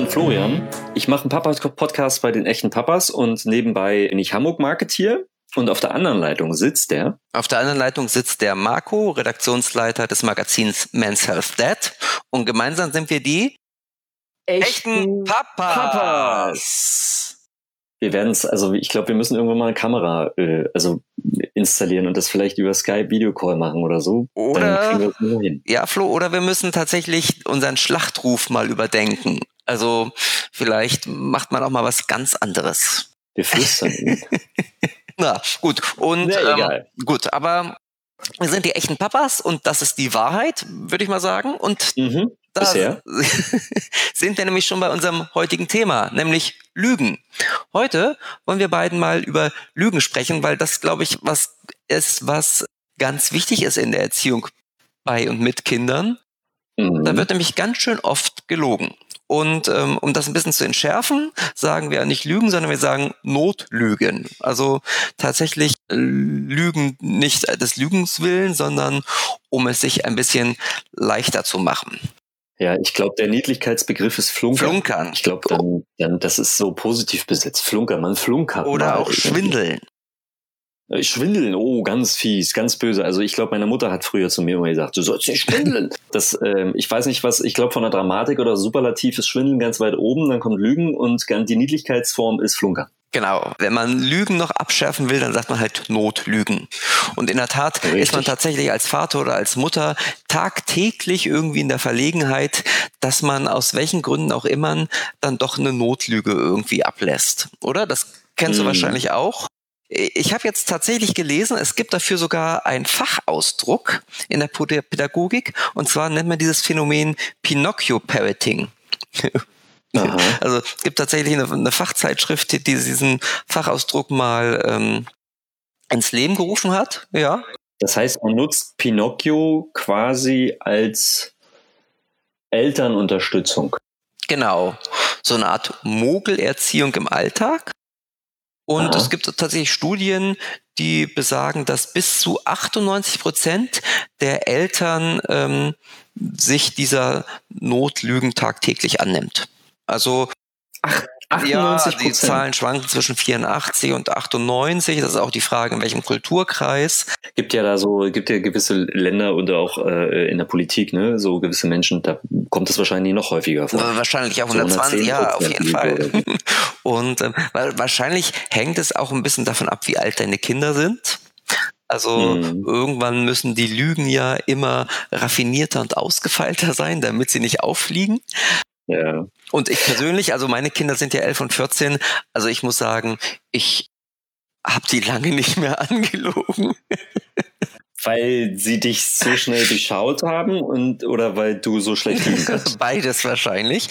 bin Florian. Ich mache einen Papa-Podcast bei den echten Papas und nebenbei bin ich Hamburg-Marketier. Und auf der anderen Leitung sitzt der? Auf der anderen Leitung sitzt der Marco, Redaktionsleiter des Magazins Men's Health Dad. Und gemeinsam sind wir die echten Papas. Wir werden es, also ich glaube, wir müssen irgendwann mal eine Kamera installieren und das vielleicht über Skype Videocall machen oder so. Oder, dann kriegen wir das nur hin. Ja, Flo, oder wir müssen tatsächlich unseren Schlachtruf mal überdenken. Also vielleicht macht man auch mal was ganz anderes. Wir flüstern. Na, gut. Und egal. Gut, aber wir sind die echten Papas und das ist die Wahrheit, würde ich mal sagen. Und da bisher sind wir nämlich schon bei unserem heutigen Thema, nämlich Lügen. Heute wollen wir beiden mal über Lügen sprechen, weil das, glaube ich, was ist, was ganz wichtig ist in der Erziehung bei und mit Kindern. Da wird nämlich ganz schön oft gelogen. Und um das ein bisschen zu entschärfen, sagen wir nicht Lügen, sondern wir sagen Notlügen. Also tatsächlich Lügen nicht des Lügens willen, sondern um es sich ein bisschen leichter zu machen. Ja, ich glaube, der Niedlichkeitsbegriff ist Flunkern. Flunkern. Ich glaube, dann das ist so positiv besetzt. Flunkern, man flunkert. Oder auch Schwindeln. Schwindeln, oh, ganz fies, ganz böse. Also ich glaube, meine Mutter hat früher zu mir immer gesagt, du sollst nicht schwindeln. Das, ich weiß nicht was, ich glaube von der Dramatik oder Superlativ ist Schwindeln ganz weit oben, dann kommt Lügen und die Niedlichkeitsform ist Flunkern. Genau. Wenn man Lügen noch abschärfen will, dann sagt man halt Notlügen. Und in der Tat ist man tatsächlich als Vater oder als Mutter tagtäglich irgendwie in der Verlegenheit, dass man aus welchen Gründen auch immer dann doch eine Notlüge irgendwie ablässt. Oder? Das kennst du wahrscheinlich auch. Ich habe jetzt tatsächlich gelesen, es gibt dafür sogar einen Fachausdruck in der Pädagogik, und zwar nennt man dieses Phänomen Pinocchio-Parroting. Also es gibt tatsächlich eine Fachzeitschrift, die diesen Fachausdruck mal ins Leben gerufen hat. Ja. Das heißt, man nutzt Pinocchio quasi als Elternunterstützung. Genau, so eine Art Mogelerziehung im Alltag. Und es gibt tatsächlich Studien, die besagen, dass bis zu 98% der Eltern sich dieser Notlügen tagtäglich annimmt. Also 98%. Ja, die Zahlen schwanken zwischen 84 und 98. Das ist auch die Frage, in welchem Kulturkreis. Gibt ja gewisse Länder und auch in der Politik, ne, so gewisse Menschen, da kommt es wahrscheinlich noch häufiger vor. Wahrscheinlich auch 120, ja, auf jeden Fall. Und wahrscheinlich hängt es auch ein bisschen davon ab, wie alt deine Kinder sind. Also irgendwann müssen die Lügen ja immer raffinierter und ausgefeilter sein, damit sie nicht auffliegen. Ja. Und ich persönlich, also meine Kinder sind ja 11 und 14, also ich muss sagen, ich habe die lange nicht mehr angelogen. Weil sie dich so schnell durchschaut haben oder weil du so schlecht lügen kannst? Beides wahrscheinlich.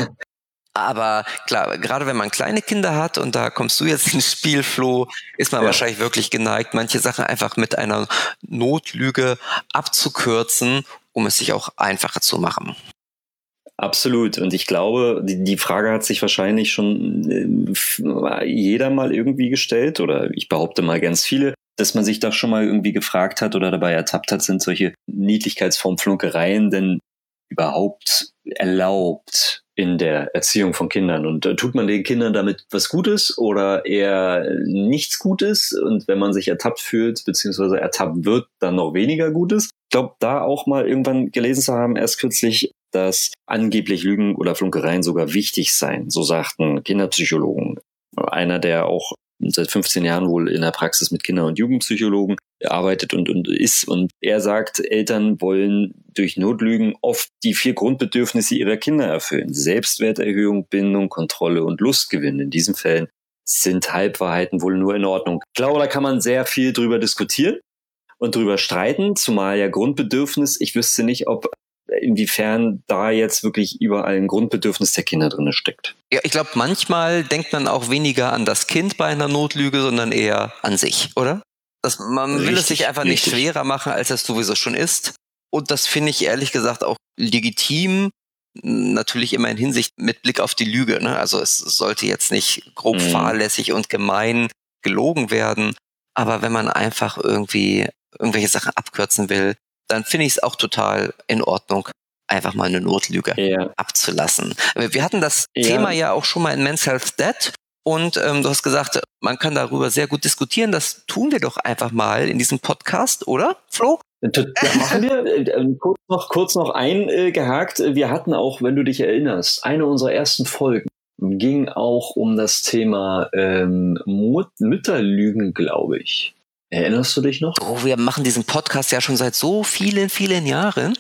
Aber klar, gerade wenn man kleine Kinder hat, und da kommst du jetzt ins Spiel, Flo, ist man wahrscheinlich wirklich geneigt, manche Sachen einfach mit einer Notlüge abzukürzen, um es sich auch einfacher zu machen. Absolut. Und ich glaube, die Frage hat sich wahrscheinlich schon jeder mal irgendwie gestellt, oder ich behaupte mal ganz viele, dass man sich doch schon mal irgendwie gefragt hat oder dabei ertappt hat, sind solche Niedlichkeitsformen, Flunkereien denn überhaupt erlaubt in der Erziehung von Kindern? Und tut man den Kindern damit was Gutes oder eher nichts Gutes? Und wenn man sich ertappt fühlt, beziehungsweise ertappt wird, dann noch weniger Gutes? Ich glaube, da auch mal irgendwann gelesen zu haben, erst kürzlich, dass angeblich Lügen oder Flunkereien sogar wichtig seien. So sagten Kinderpsychologen. Einer, der auch seit 15 Jahren wohl in der Praxis mit Kinder- und Jugendpsychologen arbeitet und ist. Und er sagt, Eltern wollen durch Notlügen oft die 4 Grundbedürfnisse ihrer Kinder erfüllen. Selbstwerterhöhung, Bindung, Kontrolle und Lustgewinn. In diesen Fällen sind Halbwahrheiten wohl nur in Ordnung. Ich glaube, da kann man sehr viel drüber diskutieren und drüber streiten, zumal ja Grundbedürfnis, ich wüsste nicht, inwiefern da jetzt wirklich überall ein Grundbedürfnis der Kinder drin steckt. Ja, ich glaube, manchmal denkt man auch weniger an das Kind bei einer Notlüge, sondern eher an sich, oder? Man will es sich einfach nicht schwerer machen, als es sowieso schon ist. Und das finde ich ehrlich gesagt auch legitim, natürlich immer in Hinsicht mit Blick auf die Lüge. Ne? Also es sollte jetzt nicht grob fahrlässig und gemein gelogen werden. Aber wenn man einfach irgendwie irgendwelche Sachen abkürzen will, dann finde ich es auch total in Ordnung. einfach mal eine Notlüge abzulassen. Wir hatten das Thema ja auch schon mal in Men's Health Dead. Und du hast gesagt, man kann darüber sehr gut diskutieren. Das tun wir doch einfach mal in diesem Podcast, oder, Flo? Ja, machen wir. Kurz noch eingehakt. Wir hatten auch, wenn du dich erinnerst, eine unserer ersten Folgen ging auch um das Thema Mütterlügen, glaube ich. Erinnerst du dich noch? Oh, wir machen diesen Podcast ja schon seit so vielen, vielen Jahren.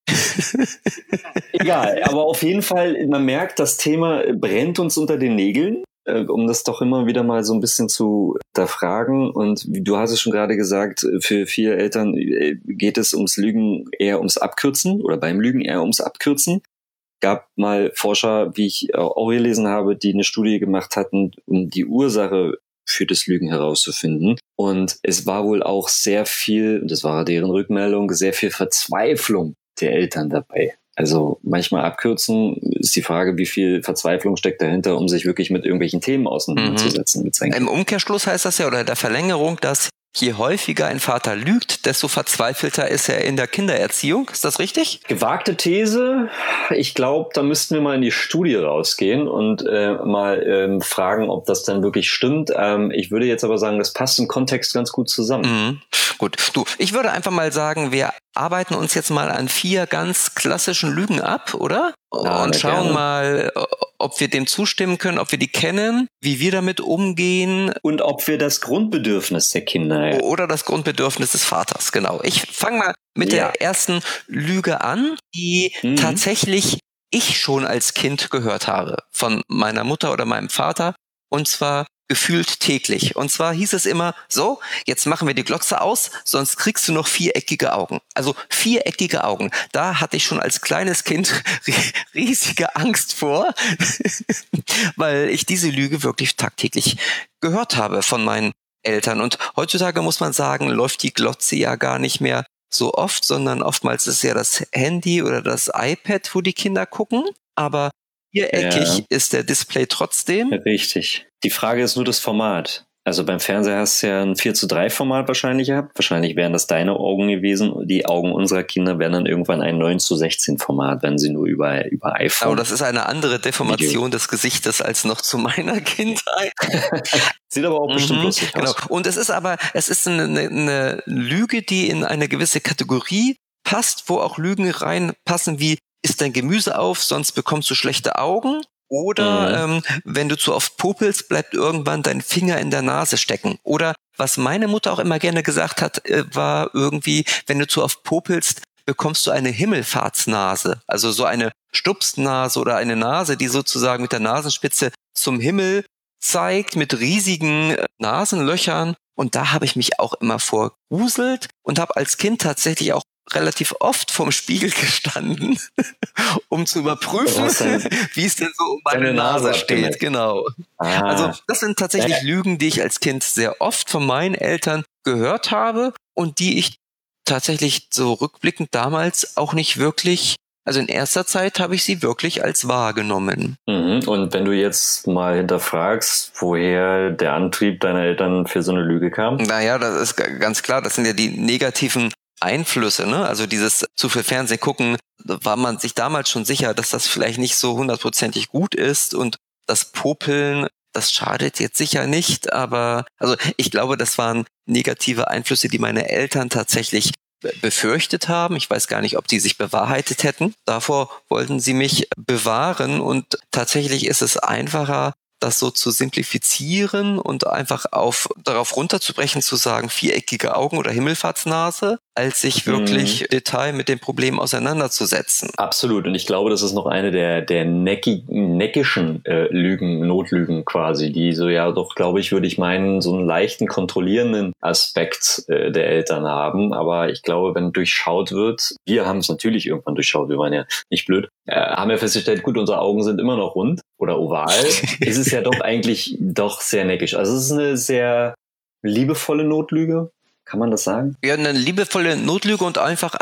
Egal, aber auf jeden Fall, man merkt, das Thema brennt uns unter den Nägeln. Um das doch immer wieder mal so ein bisschen zu hinterfragen. Und du hast es schon gerade gesagt, für viele Eltern geht es ums Lügen eher ums Abkürzen oder beim Lügen eher ums Abkürzen. Gab mal Forscher, wie ich auch gelesen habe, die eine Studie gemacht hatten, um die Ursache für das Lügen herauszufinden. Und es war wohl auch sehr viel, und das war deren Rückmeldung, sehr viel Verzweiflung der Eltern dabei. Also manchmal abkürzen ist die Frage, wie viel Verzweiflung steckt dahinter, um sich wirklich mit irgendwelchen Themen auseinanderzusetzen. Im Umkehrschluss heißt das ja, oder der Verlängerung, dass je häufiger ein Vater lügt, desto verzweifelter ist er in der Kindererziehung. Ist das richtig? Gewagte These. Ich glaube, da müssten wir mal in die Studie rausgehen und mal fragen, ob das dann wirklich stimmt. Ich würde jetzt aber sagen, das passt im Kontext ganz gut zusammen. Gut, ich würde einfach mal sagen, wir arbeiten uns jetzt mal an 4 ganz klassischen Lügen ab, oder? Und schauen mal, ob wir dem zustimmen können, ob wir die kennen, wie wir damit umgehen. Und ob wir das Grundbedürfnis der Kinder... Oder das Grundbedürfnis des Vaters, genau. Ich fange mal mit der ersten Lüge an, die tatsächlich ich schon als Kind gehört habe von meiner Mutter oder meinem Vater. Und zwar gefühlt täglich. Und zwar hieß es immer, so, jetzt machen wir die Glotze aus, sonst kriegst du noch viereckige Augen. Also viereckige Augen. Da hatte ich schon als kleines Kind riesige Angst vor, weil ich diese Lüge wirklich tagtäglich gehört habe von meinen Eltern. Und heutzutage muss man sagen, läuft die Glotze ja gar nicht mehr so oft, sondern oftmals ist ja das Handy oder das iPad, wo die Kinder gucken. Aber viereckig ist der Display trotzdem. Richtig. Die Frage ist nur das Format. Also beim Fernseher hast du ja ein 4:3 Format wahrscheinlich gehabt. Wahrscheinlich wären das deine Augen gewesen. Die Augen unserer Kinder wären dann irgendwann ein 9:16 Format, wenn sie nur über iPhone. Aber das ist eine andere Deformation des Gesichtes als noch zu meiner Kindheit. Sieht aber auch bestimmt lustig aus. Genau. Und es ist eine Lüge, die in eine gewisse Kategorie passt, wo auch Lügen reinpassen wie, isst dein Gemüse auf, sonst bekommst du schlechte Augen. Oder wenn du zu oft popelst, bleibt irgendwann dein Finger in der Nase stecken. Oder was meine Mutter auch immer gerne gesagt hat, war irgendwie, wenn du zu oft popelst, bekommst du eine Himmelfahrtsnase. Also so eine Stupsnase oder eine Nase, die sozusagen mit der Nasenspitze zum Himmel zeigt, mit riesigen Nasenlöchern. Und da habe ich mich auch immer vorgruselt und habe als Kind tatsächlich auch relativ oft vorm Spiegel gestanden, um zu überprüfen, wie es denn so um meine Nase steht. Genau. Also das sind tatsächlich Lügen, die ich als Kind sehr oft von meinen Eltern gehört habe und die ich tatsächlich so rückblickend damals auch nicht wirklich, also in erster Zeit habe ich sie wirklich als wahrgenommen. Und wenn du jetzt mal hinterfragst, woher der Antrieb deiner Eltern für so eine Lüge kam? Naja, das ist ganz klar, das sind ja die negativen Einflüsse, ne? Also dieses zu viel Fernsehen gucken, war man sich damals schon sicher, dass das vielleicht nicht so 100% gut ist und das Popeln, das schadet jetzt sicher nicht, aber also ich glaube, das waren negative Einflüsse, die meine Eltern tatsächlich befürchtet haben. Ich weiß gar nicht, ob die sich bewahrheitet hätten. Davor wollten sie mich bewahren und tatsächlich ist es einfacher, das so zu simplifizieren und einfach darauf runterzubrechen, zu sagen, viereckige Augen oder Himmelfahrtsnase, als sich wirklich Detail mit dem Problem auseinanderzusetzen. Absolut. Und ich glaube, das ist noch eine der neckischen Lügen, Notlügen quasi, die so ja doch, glaube ich, würde ich meinen, so einen leichten kontrollierenden Aspekt der Eltern haben. Aber ich glaube, wenn durchschaut wird, wir haben es natürlich irgendwann durchschaut, wir waren ja nicht blöd, haben wir festgestellt, gut, unsere Augen sind immer noch rund oder oval. Es ist ja doch eigentlich doch sehr neckisch. Also es ist eine sehr liebevolle Notlüge. Kann man das sagen? Ja, eine liebevolle Notlüge und einfach auch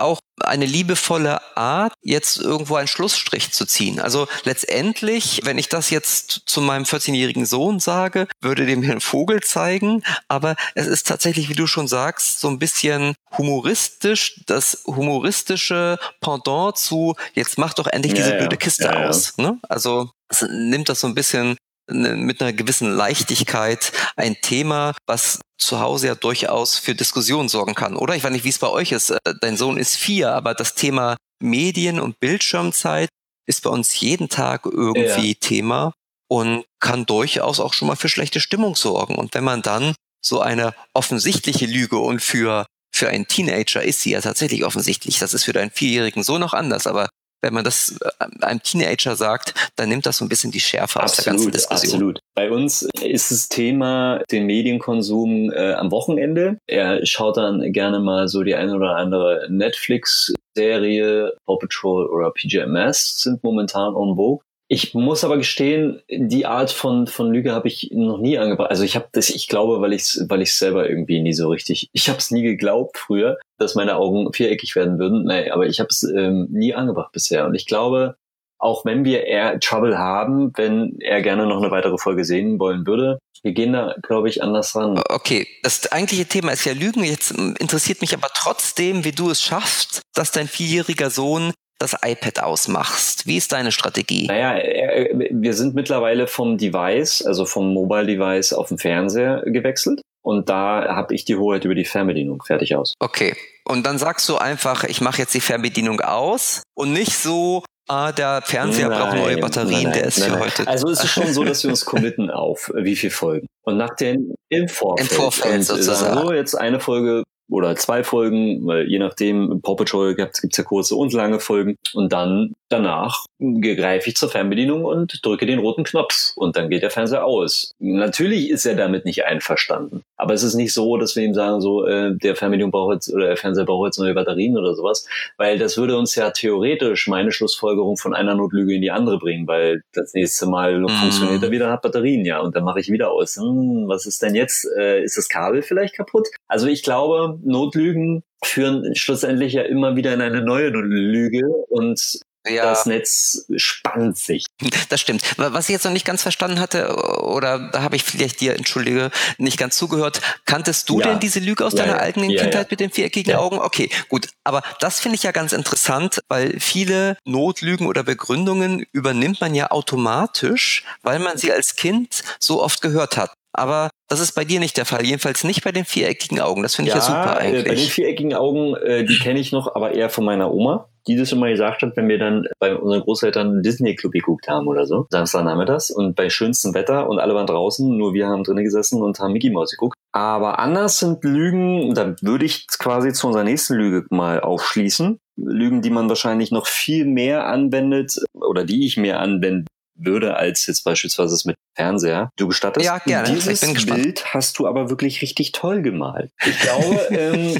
eine liebevolle Art, jetzt irgendwo einen Schlussstrich zu ziehen. Also letztendlich, wenn ich das jetzt zu meinem 14-jährigen Sohn sage, würde dem hier ein Vogel zeigen, aber es ist tatsächlich, wie du schon sagst, so ein bisschen humoristisch, das humoristische Pendant zu, jetzt mach doch endlich diese blöde Kiste aus. Ne? Also es nimmt das so ein bisschen mit einer gewissen Leichtigkeit ein Thema, was zu Hause ja durchaus für Diskussionen sorgen kann, oder? Ich weiß nicht, wie es bei euch ist. Dein Sohn ist 4, aber das Thema Medien und Bildschirmzeit ist bei uns jeden Tag irgendwie Thema und kann durchaus auch schon mal für schlechte Stimmung sorgen. Und wenn man dann so eine offensichtliche Lüge, und für einen Teenager ist sie ja tatsächlich offensichtlich, das ist für deinen 4-jährigen Sohn noch anders, aber wenn man das einem Teenager sagt, dann nimmt das so ein bisschen die Schärfe aus der ganzen Diskussion. Absolut. Bei uns ist das Thema den Medienkonsum am Wochenende. Er schaut dann gerne mal so die eine oder andere Netflix-Serie, Paw Patrol oder PJMS sind momentan en vogue. Ich muss aber gestehen, die Art von Lüge habe ich noch nie angebracht. Also ich glaube, weil ich selber irgendwie nie so richtig, ich habe es nie geglaubt früher, dass meine Augen viereckig werden würden. Nee, aber ich habe es nie angebracht bisher. Und ich glaube, auch wenn wir eher Trouble haben, wenn er gerne noch eine weitere Folge sehen wollen würde, wir gehen da, glaube ich, anders ran. Okay, das eigentliche Thema ist ja Lügen. Jetzt interessiert mich aber trotzdem, wie du es schaffst, dass dein 4-jähriger Sohn das iPad ausmachst. Wie ist deine Strategie? Naja, wir sind mittlerweile vom Device, also vom Mobile-Device auf den Fernseher gewechselt. Und da habe ich die Hoheit über die Fernbedienung. Fertig aus. Okay. Und dann sagst du einfach, ich mache jetzt die Fernbedienung aus und nicht so, der Fernseher braucht neue Batterien, der ist für heute. Also es ist schon so, dass wir uns committen auf wie viel Folgen. Und nach den im Vorfeld sozusagen. So jetzt eine Folge oder 2 Folgen, weil je nachdem, Paw Patrol gibt's ja kurze und lange Folgen. Und dann danach greife ich zur Fernbedienung und drücke den roten Knopf und dann geht der Fernseher aus. Natürlich ist er damit nicht einverstanden. Aber es ist nicht so, dass wir ihm sagen, so der Fernbedienung braucht jetzt oder der Fernseher braucht jetzt neue Batterien oder sowas, weil das würde uns ja theoretisch meine Schlussfolgerung von einer Notlüge in die andere bringen, weil das nächste Mal funktioniert er wieder, hat Batterien, ja, und dann mache ich wieder aus. Was ist denn jetzt? Ist das Kabel vielleicht kaputt? Also ich glaube, Notlügen führen schlussendlich ja immer wieder in eine neue Lüge und das Netz spannt sich. Das stimmt. Was ich jetzt noch nicht ganz verstanden hatte, oder da habe ich vielleicht dir, entschuldige, nicht ganz zugehört, kanntest du denn diese Lüge aus deiner eigenen Kindheit mit den viereckigen Augen? Okay, gut. Aber das finde ich ja ganz interessant, weil viele Notlügen oder Begründungen übernimmt man ja automatisch, weil man sie als Kind so oft gehört hat. Aber das ist bei dir nicht der Fall, jedenfalls nicht bei den viereckigen Augen. Das finde ich ja super eigentlich. Bei den viereckigen Augen, die kenne ich noch, aber eher von meiner Oma, die das immer gesagt hat, wenn wir dann bei unseren Großeltern einen Disney-Club geguckt haben oder so. Samstagnachmittags und bei schönstem Wetter und alle waren draußen, nur wir haben drinnen gesessen und haben Mickey Mouse geguckt. Aber anders sind Lügen, da würde ich quasi zu unserer nächsten Lüge mal aufschließen. Lügen, die man wahrscheinlich noch viel mehr anwendet oder die ich mehr anwenden würde, als jetzt beispielsweise es mit Fernseher. Du gestattest? Ja, gerne. Dieses ich bin gespannt. Bild hast du aber wirklich richtig toll gemalt. Ich glaube,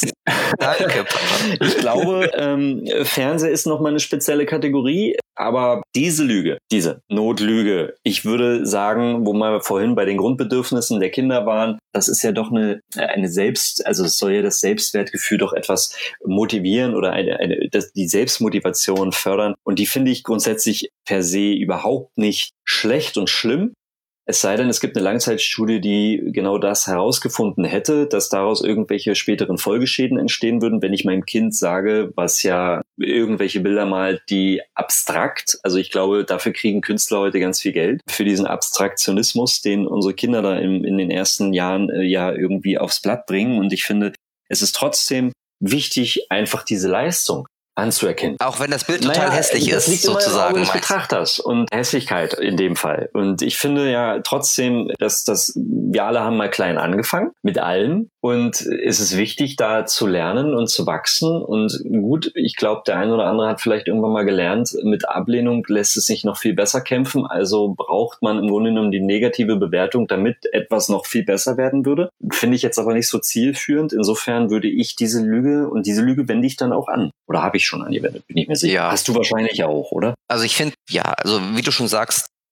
Danke, Papa. Ich glaube, Fernseher ist nochmal eine spezielle Kategorie, aber diese Lüge, diese Notlüge, ich würde sagen, wo wir vorhin bei den Grundbedürfnissen der Kinder waren, das ist ja doch eine also es soll ja das Selbstwertgefühl doch etwas motivieren oder die Selbstmotivation fördern, und die finde ich grundsätzlich per se überhaupt nicht schlecht und schlimm. Es sei denn, es gibt eine Langzeitstudie, die genau das herausgefunden hätte, dass daraus irgendwelche späteren Folgeschäden entstehen würden, wenn ich meinem Kind sage, was ja irgendwelche Bilder malt, die abstrakt, also ich glaube, dafür kriegen Künstler heute ganz viel Geld, für diesen Abstraktionismus, den unsere Kinder da in den ersten Jahren ja irgendwie aufs Blatt bringen. Und ich finde, es ist trotzdem wichtig, einfach diese Leistung anzuerkennen. Auch wenn das Bild total hässlich ist, liegt sozusagen. Immer im Auge des Betrachters und Hässlichkeit in dem Fall. Und ich finde ja trotzdem, dass wir alle haben mal klein angefangen, mit allem. Und es ist wichtig, da zu lernen und zu wachsen. Und gut, ich glaube, der eine oder andere hat vielleicht irgendwann mal gelernt, mit Ablehnung lässt es sich noch viel besser kämpfen. Also braucht man im Grunde genommen die negative Bewertung, damit etwas noch viel besser werden würde. Finde ich jetzt aber nicht so zielführend. Insofern würde ich diese Lüge wende ich dann auch an. Oder habe ich schon angewendet, bin ich mir sicher. Ja. Hast du wahrscheinlich auch, oder? Also ich finde, also wie du schon sagst,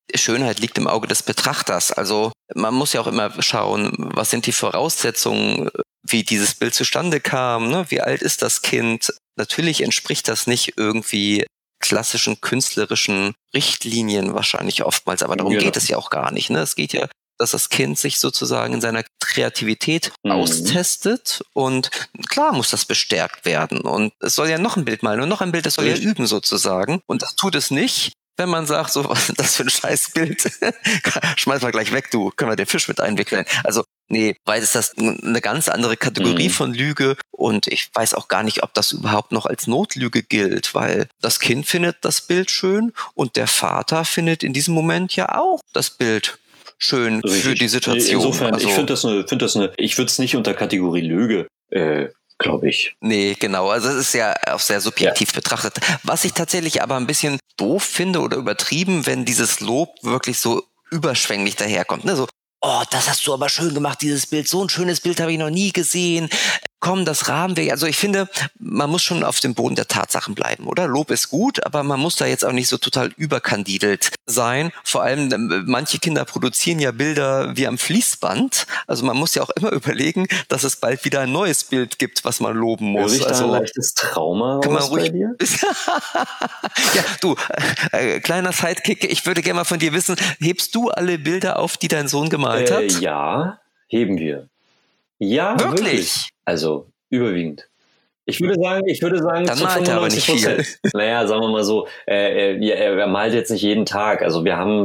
Schönheit liegt im Auge des Betrachters. Also man muss ja auch immer schauen, was sind die Voraussetzungen, wie dieses Bild zustande kam, ne? Wie alt ist das Kind? Natürlich entspricht das nicht irgendwie klassischen künstlerischen Richtlinien wahrscheinlich oftmals, aber darum geht es ja auch gar nicht. Ne? Es geht ja, dass das Kind sich sozusagen in seiner Kreativität austestet und klar muss das bestärkt werden und es soll ja noch ein Bild malen und noch ein Bild, das soll ja üben sozusagen und das tut es nicht, wenn man sagt, so, was ist das für ein Scheißbild? Schmeiß mal gleich weg, du, können wir den Fisch mit einwickeln. Also, nee, weil ist das eine ganz andere Kategorie von Lüge und ich weiß auch gar nicht, ob das überhaupt noch als Notlüge gilt, weil das Kind findet das Bild schön und der Vater findet in diesem Moment ja auch das Bild schön für die Situation. Insofern, also, ich würde es nicht unter Kategorie Lüge glaube ich. Nee, genau. Also es ist ja auch sehr subjektiv betrachtet. Was ich tatsächlich aber ein bisschen doof finde oder übertrieben, wenn dieses Lob wirklich so überschwänglich daherkommt. Ne? So, oh, das hast du aber schön gemacht, dieses Bild. So ein schönes Bild habe ich noch nie gesehen. Komm, das rahmen wir. Also ich finde, man muss schon auf dem Boden der Tatsachen bleiben, oder? Lob ist gut, aber man muss da jetzt auch nicht so total überkandidelt sein. Vor allem, manche Kinder produzieren ja Bilder wie am Fließband. Also man muss ja auch immer überlegen, dass es bald wieder ein neues Bild gibt, was man loben muss. Höre ich da ein leichtes Trauma kann man ruhig bei dir? Ja, du, kleiner Sidekick, ich würde gerne mal von dir wissen, hebst du alle Bilder auf, die dein Sohn gemalt hat? Ja, heben wir. Ja, wirklich. Also überwiegend. Ich würde sagen, dann zu malt er aber nicht viel. Naja, sagen wir mal so, er malt jetzt nicht jeden Tag. Also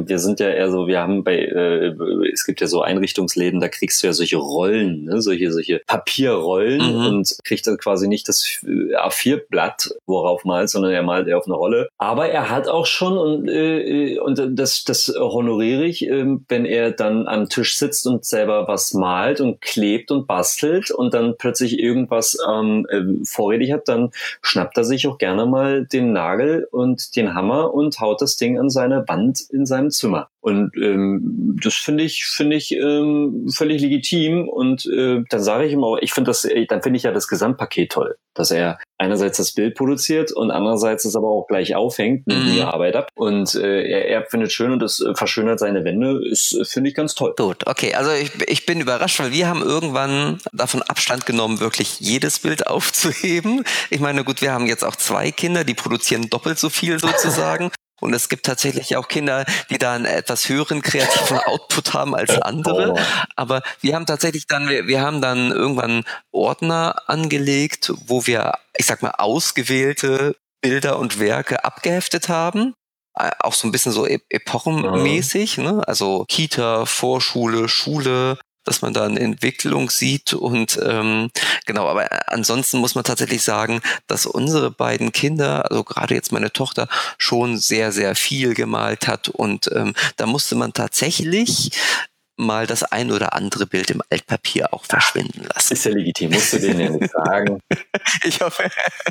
es gibt ja so Einrichtungsläden, da kriegst du ja solche Rollen, ne? solche Papierrollen und kriegt dann quasi nicht das A4-Blatt, worauf malt, sondern er malt auf eine Rolle. Aber er hat auch schon, und das honoriere ich, wenn er dann am Tisch sitzt und selber was malt und klebt und bastelt und dann plötzlich irgendwas vorrätig hat, dann schnappt er sich auch gerne mal den Nagel und den Hammer und haut das Ding an seine Wand in seinem Zimmer. Und das finde ich völlig legitim. Und dann sage ich ihm auch, dann finde ich ja das Gesamtpaket toll, dass er einerseits das Bild produziert und andererseits es aber auch gleich aufhängt, nimmt die Arbeit ab. Und er findet schön und das verschönert seine Wände, finde ich ganz toll. Gut, okay, also ich bin überrascht, weil wir haben irgendwann davon Abstand genommen, wirklich jedes Bild aufzuheben. Ich meine, gut, wir haben jetzt auch 2 Kinder, die produzieren doppelt so viel sozusagen. Und es gibt tatsächlich auch Kinder, die da einen etwas höheren kreativen Output haben als andere. Aber wir haben tatsächlich wir haben dann irgendwann Ordner angelegt, wo wir, ich sag mal, ausgewählte Bilder und Werke abgeheftet haben. Auch so ein bisschen so epochenmäßig, ne? Also Kita, Vorschule, Schule, dass man da eine Entwicklung sieht und genau, aber ansonsten muss man tatsächlich sagen, dass unsere beiden Kinder, also gerade jetzt meine Tochter, schon sehr, sehr viel gemalt hat und da musste man tatsächlich mal das ein oder andere Bild im Altpapier auch verschwinden lassen. Ist ja legitim, musst du denen ja nicht sagen. Ich hoffe.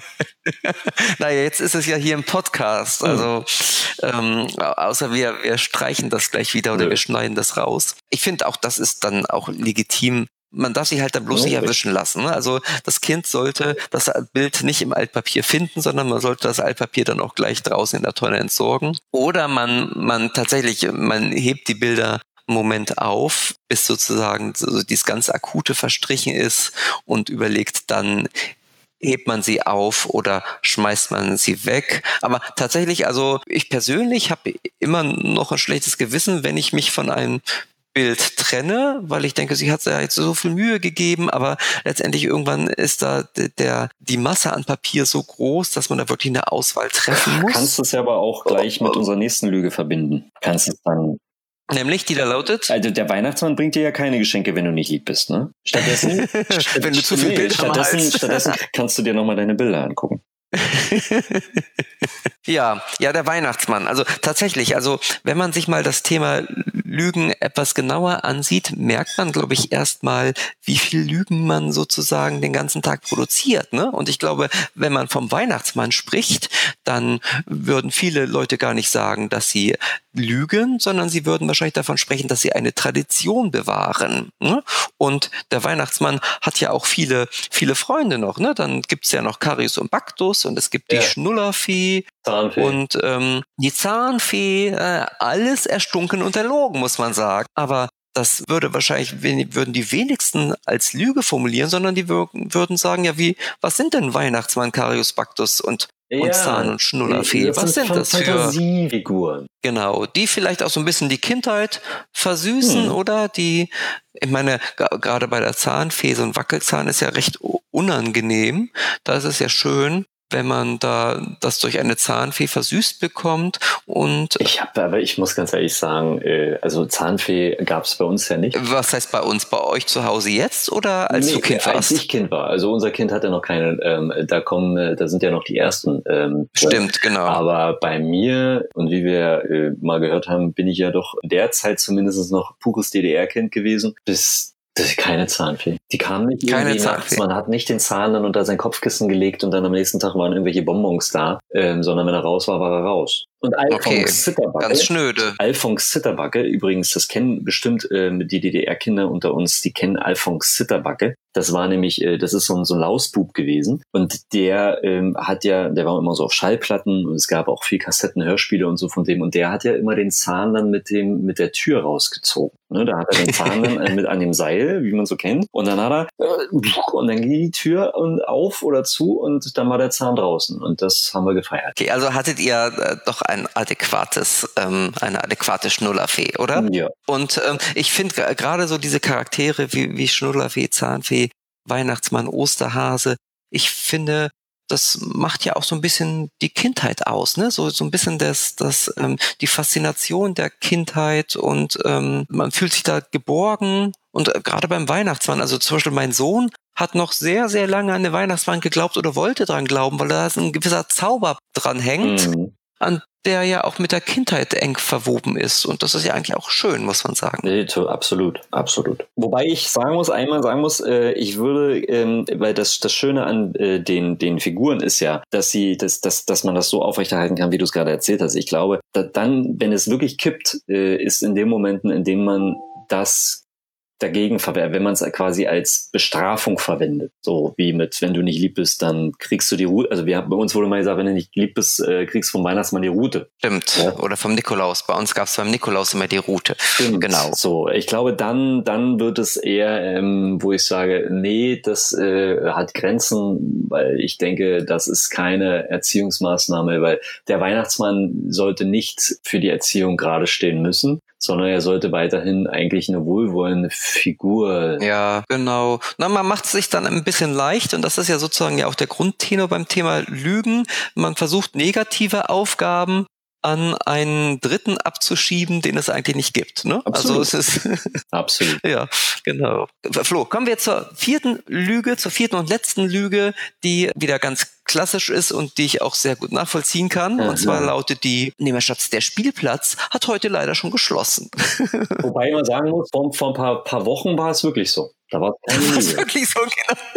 Naja, jetzt ist es ja hier im Podcast, also außer wir streichen das gleich wieder oder wir schneiden das raus. Ich finde auch, das ist dann auch legitim. Man darf sich halt dann bloß nicht erwischen lassen. Ne? Also das Kind sollte das Bild nicht im Altpapier finden, sondern man sollte das Altpapier dann auch gleich draußen in der Tonne entsorgen. Oder man hebt die Bilder Moment auf, bis sozusagen so dieses ganz Akute verstrichen ist und überlegt dann, hebt man sie auf oder schmeißt man sie weg. Aber tatsächlich, also ich persönlich habe immer noch ein schlechtes Gewissen, wenn ich mich von einem Bild trenne, weil ich denke, sie hat ja jetzt so viel Mühe gegeben, aber letztendlich irgendwann ist da die Masse an Papier so groß, dass man da wirklich eine Auswahl treffen muss. Kannst es ja aber auch gleich mit unserer nächsten Lüge verbinden. Kannst es dann Nämlich, die da lautet? Also der Weihnachtsmann bringt dir ja keine Geschenke, wenn du nicht lieb bist, ne? Stattdessen, wenn du zu viel Bilder malst. Stattdessen kannst du dir nochmal deine Bilder angucken. Ja, der Weihnachtsmann. Also tatsächlich, also wenn man sich mal das Thema Lügen etwas genauer ansieht, merkt man, glaube ich, erstmal, wie viel Lügen man sozusagen den ganzen Tag produziert, ne? Und ich glaube, wenn man vom Weihnachtsmann spricht, dann würden viele Leute gar nicht sagen, dass sie lügen, sondern sie würden wahrscheinlich davon sprechen, dass sie eine Tradition bewahren. Ne? Und der Weihnachtsmann hat ja auch viele, viele Freunde noch. Ne? Dann gibt's ja noch Karius und Baktus und es gibt die Schnullerfee und die Zahnfee. Alles erstunken und erlogen, muss man sagen. Aber das würden die wenigsten als Lüge formulieren, sondern die würden sagen, ja, was sind denn Weihnachtsmann, Karius, Baktus und Zahn und Schnullerfee? Was sind das für Fantasiefiguren? Genau, die vielleicht auch so ein bisschen die Kindheit versüßen oder ich meine, gerade bei der Zahnfee, so ein Wackelzahn ist ja recht unangenehm. Da ist es ja schön, wenn man da das durch eine Zahnfee versüßt bekommt. Und aber ich muss ganz ehrlich sagen, also Zahnfee gab es bei uns ja nicht. Was heißt bei uns? Bei euch zu Hause jetzt oder als du Kind warst? Als ich Kind war. Also unser Kind hatte noch keine, da sind ja noch die ersten. Stimmt, genau. Aber bei mir, und wie wir mal gehört haben, bin ich ja doch derzeit zumindest noch pures DDR-Kind gewesen, das ist keine Zahnfee. Die kam nicht irgendwie nachts. Man hat nicht den Zahn dann unter sein Kopfkissen gelegt und dann am nächsten Tag waren irgendwelche Bonbons da, sondern wenn er raus war, war er raus. Und Alphons Zitterbacke. Ganz schnöde. Alphons Zitterbacke, übrigens, das kennen bestimmt die DDR-Kinder unter uns, die kennen Alphons Zitterbacke. Das war nämlich, das ist so ein Lausbub gewesen. Und der der war immer so auf Schallplatten und es gab auch viel Kassetten, Hörspiele und so von dem. Und der hat ja immer den Zahn dann mit der Tür rausgezogen. Ne, da hat er den Zahn dann mit an dem Seil, wie man so kennt. Und dann hat er, und dann ging die Tür auf oder zu und dann war der Zahn draußen. Und das haben wir gefeiert. Okay, also hattet ihr doch eine adäquate Schnullerfee, oder? Ja. Und ich finde gerade so diese Charaktere wie Schnullerfee, Zahnfee, Weihnachtsmann, Osterhase, ich finde, das macht ja auch so ein bisschen die Kindheit aus, ne? So ein bisschen die Faszination der Kindheit und man fühlt sich da geborgen. Und gerade beim Weihnachtsmann, also zum Beispiel mein Sohn hat noch sehr, sehr lange an den Weihnachtsmann geglaubt oder wollte dran glauben, weil da ein gewisser Zauber dran hängt, an der ja auch mit der Kindheit eng verwoben ist. Und das ist ja eigentlich auch schön, muss man sagen. Nee, absolut, absolut. Wobei ich einmal sagen muss, ich würde, weil das Schöne an den Figuren ist ja, dass man das so aufrechterhalten kann, wie du es gerade erzählt hast. Ich glaube, dann, wenn es wirklich kippt, ist in den Momenten, in denen man das dagegen verwendet, wenn man es quasi als Bestrafung verwendet. So wie wenn du nicht lieb bist, dann kriegst du die Route. Also bei uns wurde mal gesagt, wenn du nicht lieb bist, kriegst du vom Weihnachtsmann die Route. Stimmt. Ja. Oder vom Nikolaus. Bei uns gab es beim Nikolaus immer die Route. Stimmt. Genau. So, ich glaube, dann wird es eher, wo ich sage, nee, das hat Grenzen, weil ich denke, das ist keine Erziehungsmaßnahme, weil der Weihnachtsmann sollte nicht für die Erziehung gerade stehen müssen, sondern er sollte weiterhin eigentlich eine wohlwollende Figur. Ja, genau. Na, man macht es sich dann ein bisschen leicht und das ist ja sozusagen ja auch der Grundtenor beim Thema Lügen. Man versucht negative Aufgaben an einen Dritten abzuschieben, den es eigentlich nicht gibt. Ne? Absolut. Also es ist absolut. Ja, genau. Flo, kommen wir zur vierten und letzten Lüge, die wieder ganz klassisch ist und die ich auch sehr gut nachvollziehen kann. Und zwar lautet die, Schatz, der Spielplatz hat heute leider schon geschlossen. Wobei man sagen muss, vor ein paar Wochen war es wirklich so. Da war es wirklich so,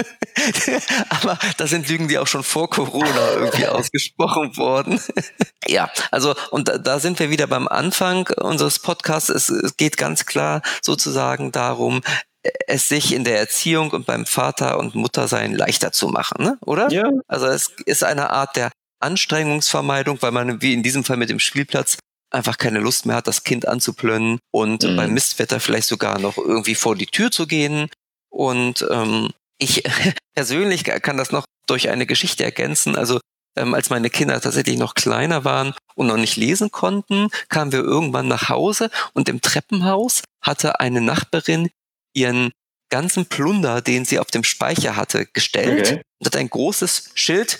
genau. Aber das sind Lügen, die auch schon vor Corona irgendwie ausgesprochen wurden. Ja, also und da sind wir wieder beim Anfang unseres Podcasts. Es geht ganz klar sozusagen darum, es sich in der Erziehung und beim Vater und Muttersein leichter zu machen, ne? Oder? Ja. Also es ist eine Art der Anstrengungsvermeidung, weil man wie in diesem Fall mit dem Spielplatz einfach keine Lust mehr hat, das Kind anzuplönnen und beim Mistwetter vielleicht sogar noch irgendwie vor die Tür zu gehen. Und ich persönlich kann das noch durch eine Geschichte ergänzen. Also als meine Kinder tatsächlich noch kleiner waren und noch nicht lesen konnten, kamen wir irgendwann nach Hause und im Treppenhaus hatte eine Nachbarin ihren ganzen Plunder, den sie auf dem Speicher hatte, gestellt und hat ein großes Schild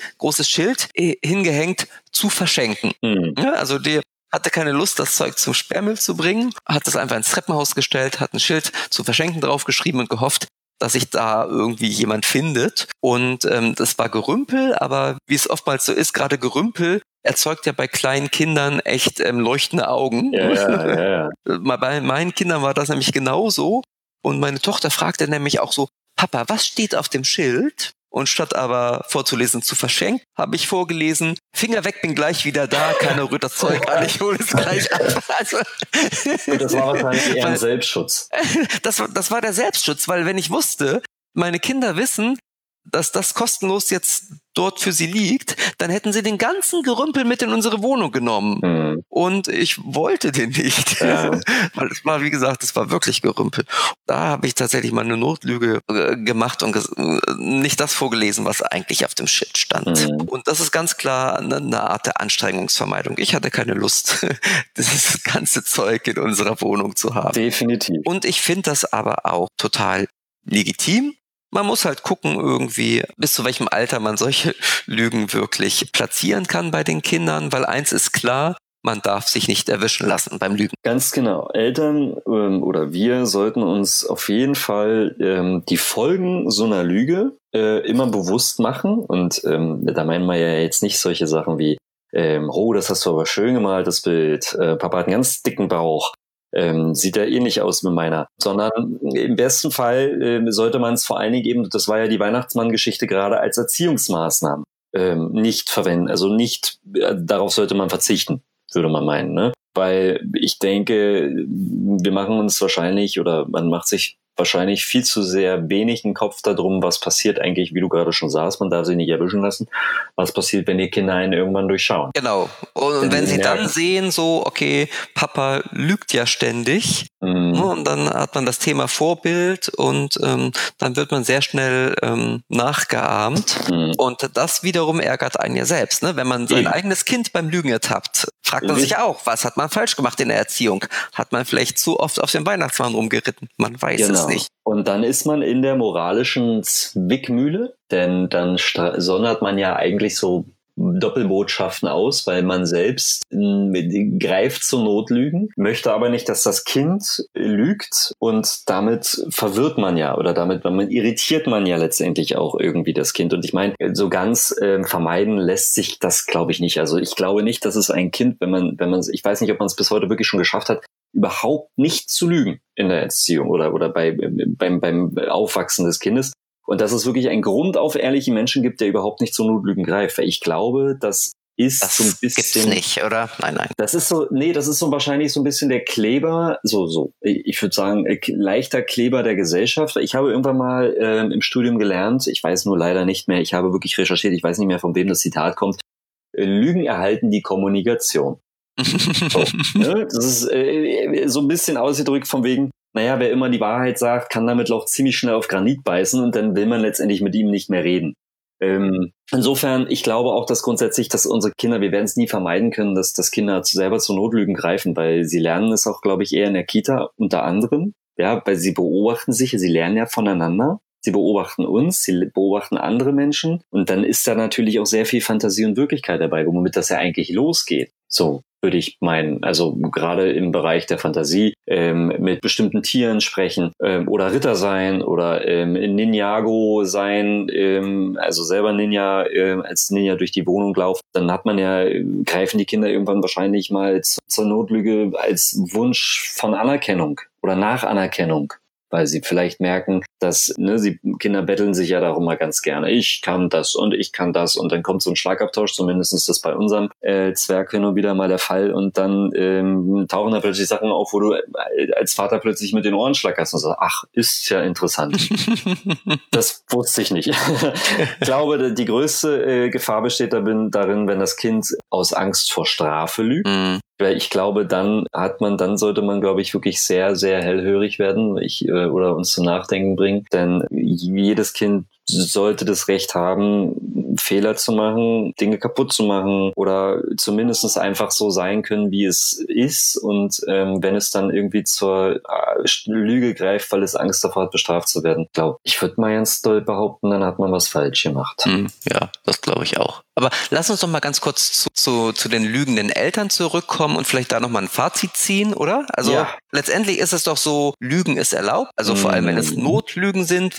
hingehängt, zu verschenken. Ja, also die hatte keine Lust, das Zeug zum Sperrmüll zu bringen, hat es einfach ins Treppenhaus gestellt, hat ein Schild zu verschenken draufgeschrieben und gehofft, dass sich da irgendwie jemand findet. Und das war Gerümpel, aber wie es oftmals so ist, gerade Gerümpel erzeugt ja bei kleinen Kindern echt leuchtende Augen. Ja. Bei meinen Kindern war das nämlich genauso. Und meine Tochter fragte nämlich auch so, Papa, was steht auf dem Schild? Und statt aber vorzulesen zu verschenken, habe ich vorgelesen, Finger weg, bin gleich wieder da, keiner rührt das Zeug an, ich hole es gleich ab. Also, das war wahrscheinlich eher ein Selbstschutz. Das war der Selbstschutz, weil wenn ich wusste, meine Kinder wissen, dass das kostenlos jetzt dort für sie liegt, dann hätten sie den ganzen Gerümpel mit in unsere Wohnung genommen. Und ich wollte den nicht. Ja. Weil es war, wie gesagt, es war wirklich Gerümpel. Da habe ich tatsächlich mal eine Notlüge gemacht und nicht das vorgelesen, was eigentlich auf dem Shit stand. Und das ist ganz klar eine Art der Anstrengungsvermeidung. Ich hatte keine Lust, dieses ganze Zeug in unserer Wohnung zu haben. Definitiv. Und ich finde das aber auch total legitim. Man muss halt gucken irgendwie, bis zu welchem Alter man solche Lügen wirklich platzieren kann bei den Kindern, weil eins ist klar, man darf sich nicht erwischen lassen beim Lügen. Ganz genau. Eltern oder wir sollten uns auf jeden Fall die Folgen so einer Lüge immer bewusst machen. Und da meinen wir ja jetzt nicht solche Sachen wie, oh, das hast du aber schön gemalt, das Bild. Papa hat einen ganz dicken Bauch. Sieht ja ähnlich aus mit meiner. Sondern im besten Fall sollte man es vor allen Dingen eben, das war ja die Weihnachtsmann-Geschichte, gerade als Erziehungsmaßnahmen nicht verwenden. Also nicht, darauf sollte man verzichten, würde man meinen. Ne? Weil ich denke, wir machen uns wahrscheinlich oder man macht sich wahrscheinlich viel zu sehr wenig einen Kopf darum, was passiert eigentlich, wie du gerade schon sagst, man darf sich nicht erwischen lassen, was passiert, wenn die Kinder einen irgendwann durchschauen. Genau. Und wenn sie dann sehen, so, okay, Papa lügt ja ständig, und dann hat man das Thema Vorbild und dann wird man sehr schnell nachgeahmt und das wiederum ärgert einen ja selbst. Ne? Wenn man sein eigenes Kind beim Lügen ertappt, fragt man sich auch, was hat man falsch gemacht in der Erziehung? Hat man vielleicht zu oft auf den Weihnachtsmann rumgeritten? Man weiß es nicht. Und dann ist man in der moralischen Zwickmühle, denn dann sondert man ja eigentlich so Doppelbotschaften aus, weil man selbst greift zu Notlügen, möchte aber nicht, dass das Kind lügt und damit verwirrt man ja oder damit irritiert man ja letztendlich auch irgendwie das Kind. Und ich meine, so ganz vermeiden lässt sich das, glaube ich, nicht. Also ich glaube nicht, dass es ein Kind, wenn man, ich weiß nicht, ob man es bis heute wirklich schon geschafft hat, überhaupt nicht zu lügen in der Erziehung oder beim Aufwachsen des Kindes. Und dass es wirklich einen Grund auf ehrliche Menschen gibt, der überhaupt nicht zu Notlügen greift. Weil ich glaube, das ist so ein bisschen... Das gibt's nicht, oder? Nein. Das ist so wahrscheinlich so ein bisschen der Kleber, ich würde sagen, leichter Kleber der Gesellschaft. Ich habe irgendwann mal im Studium gelernt, ich weiß nur leider nicht mehr, ich habe wirklich recherchiert, ich weiß nicht mehr, von wem das Zitat kommt, Lügen erhalten die Kommunikation. So, ne? Das ist so ein bisschen ausgedrückt von wegen, naja, wer immer die Wahrheit sagt, kann damit auch ziemlich schnell auf Granit beißen und dann will man letztendlich mit ihm nicht mehr reden. Insofern, ich glaube auch, dass grundsätzlich, dass unsere Kinder, wir werden es nie vermeiden können, dass Kinder selber zu Notlügen greifen, weil sie lernen es auch, glaube ich, eher in der Kita unter anderem, ja, weil sie beobachten sich, sie lernen ja voneinander. Sie beobachten uns, sie beobachten andere Menschen und dann ist da natürlich auch sehr viel Fantasie und Wirklichkeit dabei, womit das ja eigentlich losgeht. So würde ich meinen, also gerade im Bereich der Fantasie mit bestimmten Tieren sprechen oder Ritter sein oder Ninjago sein, also selber Ninja, als Ninja durch die Wohnung laufen, dann greifen die Kinder irgendwann wahrscheinlich mal zur Notlüge als Wunsch von Anerkennung oder nach Anerkennung. Weil sie vielleicht merken, dass Kinder betteln sich ja darum mal ganz gerne. Ich kann das und ich kann das und dann kommt so ein Schlagabtausch, zumindest ist das bei unserem Zwerg hin und wieder mal der Fall und dann tauchen da plötzlich Sachen auf, wo du als Vater plötzlich mit den Ohren schlackerst und sagst, ach, ist ja interessant. Das wusste ich nicht. Ich glaube, die größte Gefahr besteht darin, wenn das Kind aus Angst vor Strafe lügt. Weil ich glaube, dann sollte man, glaube ich, wirklich sehr, sehr hellhörig werden oder uns zum Nachdenken bringen. Denn jedes Kind sollte das Recht haben, Fehler zu machen, Dinge kaputt zu machen oder zumindest einfach so sein können, wie es ist. Und wenn es dann irgendwie zur Lüge greift, weil es Angst davor hat, bestraft zu werden, ich würde mal ganz doll behaupten, dann hat man was falsch gemacht. Ja, das glaube ich auch. Aber lass uns doch mal ganz kurz zu den lügenden Eltern zurückkommen und vielleicht da nochmal ein Fazit ziehen, oder? Also letztendlich ist es doch so, Lügen ist erlaubt. Also vor allem, wenn es Notlügen sind,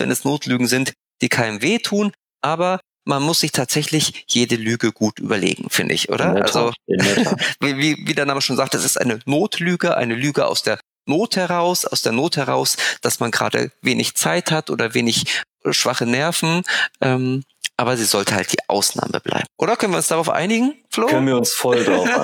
die keinem wehtun. Aber man muss sich tatsächlich jede Lüge gut überlegen, finde ich, oder? In der Tat. Wie der Name schon sagt, es ist eine Notlüge, eine Lüge aus der Not heraus, dass man gerade wenig Zeit hat oder wenig schwache Nerven. Aber sie sollte halt die Ausnahme bleiben. Oder können wir uns darauf einigen, Flo? Können wir uns voll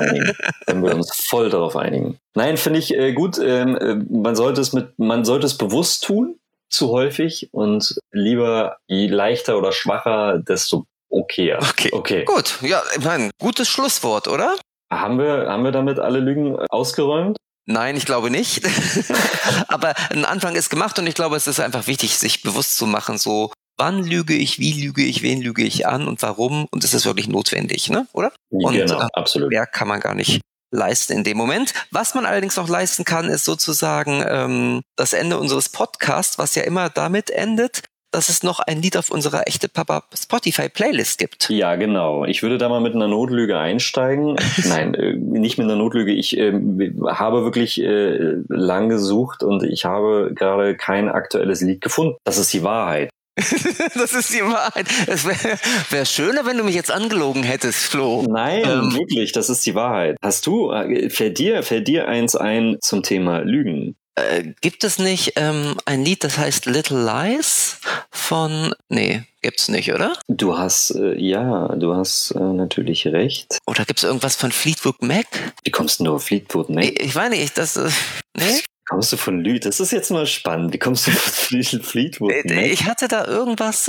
darauf einigen. Nein, finde ich gut. Man sollte es bewusst tun, zu häufig, und lieber je leichter oder schwacher, desto okayer. Okay. Gut, ja, ich meine, gutes Schlusswort, oder? Haben wir damit alle Lügen ausgeräumt? Nein, ich glaube nicht. Aber ein Anfang ist gemacht und ich glaube, es ist einfach wichtig, sich bewusst zu machen, so, wann lüge ich, wie lüge ich, wen lüge ich an und warum, und ist es wirklich notwendig, ne? Oder? Und genau, absolut. Mehr kann man gar nicht leisten in dem Moment. Was man allerdings noch leisten kann, ist sozusagen das Ende unseres Podcasts, was ja immer damit endet, dass es noch ein Lied auf unserer Echte Papa Spotify-Playlist gibt. Ja, genau. Ich würde da mal mit einer Notlüge einsteigen. Nein, nicht mit einer Notlüge. Ich habe wirklich lang gesucht und ich habe gerade kein aktuelles Lied gefunden. Das ist die Wahrheit. Das ist die Wahrheit. Es wäre schöner, wenn du mich jetzt angelogen hättest, Flo. Nein, wirklich, das ist die Wahrheit. Fällt dir eins ein zum Thema Lügen? Gibt es nicht ein Lied, das heißt Little Lies von... Nee, gibt's nicht, oder? Du hast natürlich recht. Oder gibt's irgendwas von Fleetwood Mac? Wie kommst du nur auf Fleetwood Mac? Ich meine nicht, nee? Kommst du von Lüd? Das ist jetzt mal spannend. Wie kommst du von Fleetwood Mac? Ich hatte da irgendwas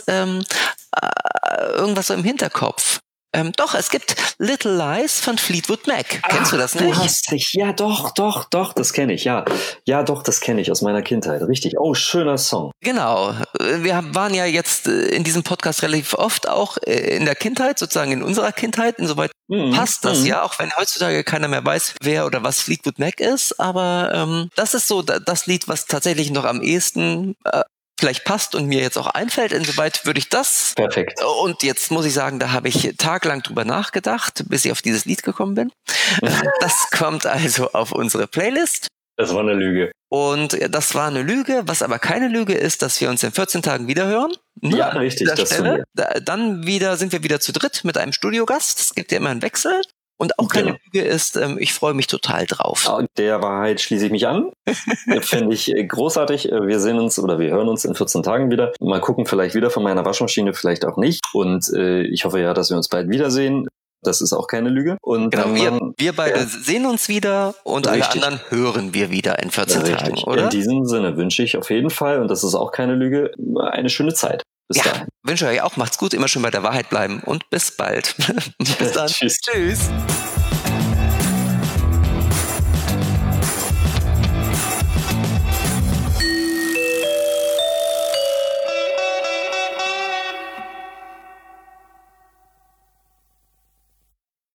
so im Hinterkopf. Doch, es gibt Little Lies von Fleetwood Mac. Kennst du das nicht? Du hast dich, ja doch, das kenne ich, ja. Ja doch, das kenne ich aus meiner Kindheit, richtig. Oh, schöner Song. Genau, wir waren ja jetzt in diesem Podcast relativ oft auch in der Kindheit, sozusagen in unserer Kindheit, insoweit passt das ja, auch wenn heutzutage keiner mehr weiß, wer oder was Fleetwood Mac ist, aber das ist so das Lied, was tatsächlich noch am ehesten vielleicht passt und mir jetzt auch einfällt. Insoweit würde ich das. Perfekt. Und jetzt muss ich sagen, da habe ich tagelang drüber nachgedacht, bis ich auf dieses Lied gekommen bin. Das kommt also auf unsere Playlist. Das war eine Lüge. Und das war eine Lüge, was aber keine Lüge ist, dass wir uns in 14 Tagen wiederhören. Ja, richtig. Das dann sind wir wieder zu dritt mit einem Studiogast. Es gibt ja immer einen Wechsel. Und auch keine Lüge ist, ich freue mich total drauf. Der Wahrheit schließe ich mich an. Finde ich großartig. Wir hören uns in 14 Tagen wieder. Mal gucken, vielleicht wieder von meiner Waschmaschine, vielleicht auch nicht. Und ich hoffe ja, dass wir uns bald wiedersehen. Das ist auch keine Lüge. Und genau, wir beide sehen uns wieder und alle anderen hören wir wieder in 14 Tagen, oder? In diesem Sinne wünsche ich auf jeden Fall, und das ist auch keine Lüge, eine schöne Zeit. Bis dahin. Wünsche euch auch, macht's gut, immer schön bei der Wahrheit bleiben und bis bald. Bis dann. Tschüss. Tschüss.